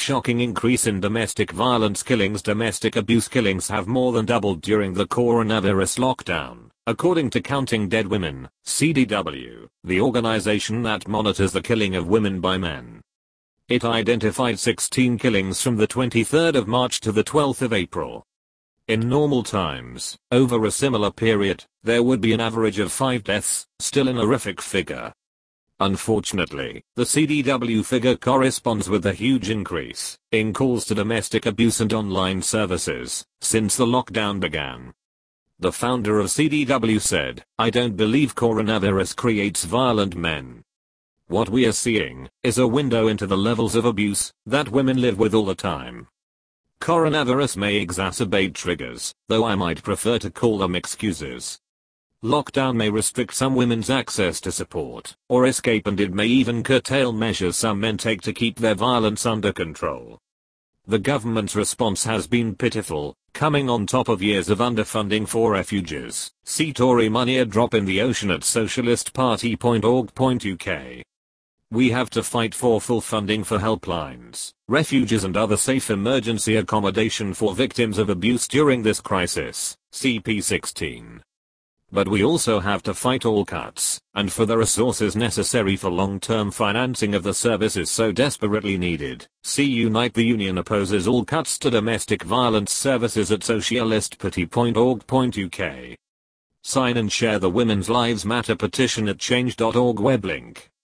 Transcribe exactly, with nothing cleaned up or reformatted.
shocking increase in domestic violence killings. Domestic abuse killings have more than doubled during the coronavirus lockdown, according to Counting Dead Women, C D W, the organization that monitors the killing of women by men. It identified sixteen killings from the twenty-third of March to the twelfth of April. In normal times, over a similar period, there would be an average of five deaths, still an horrific figure. Unfortunately, the C D W figure corresponds with a huge increase in calls to domestic abuse and online services since the lockdown began. The founder of C D W said, "I don't believe coronavirus creates violent men. What we are seeing is a window into the levels of abuse that women live with all the time. Coronavirus may exacerbate triggers, though I might prefer to call them excuses. Lockdown may restrict some women's access to support or escape, and it may even curtail measures some men take to keep their violence under control. The government's response has been pitiful, coming on top of years of underfunding for refugees. See Tory money a drop in the ocean at socialist party dot org dot U K. We have to fight for full funding for helplines, refuges and other safe emergency accommodation for victims of abuse during this crisis, C P sixteen. But we also have to fight all cuts, and for the resources necessary for long-term financing of the services so desperately needed. See Unite. The union opposes all cuts to domestic violence services at socialist party dot org dot U K. Sign and share the Women's Lives Matter petition at change dot org web link.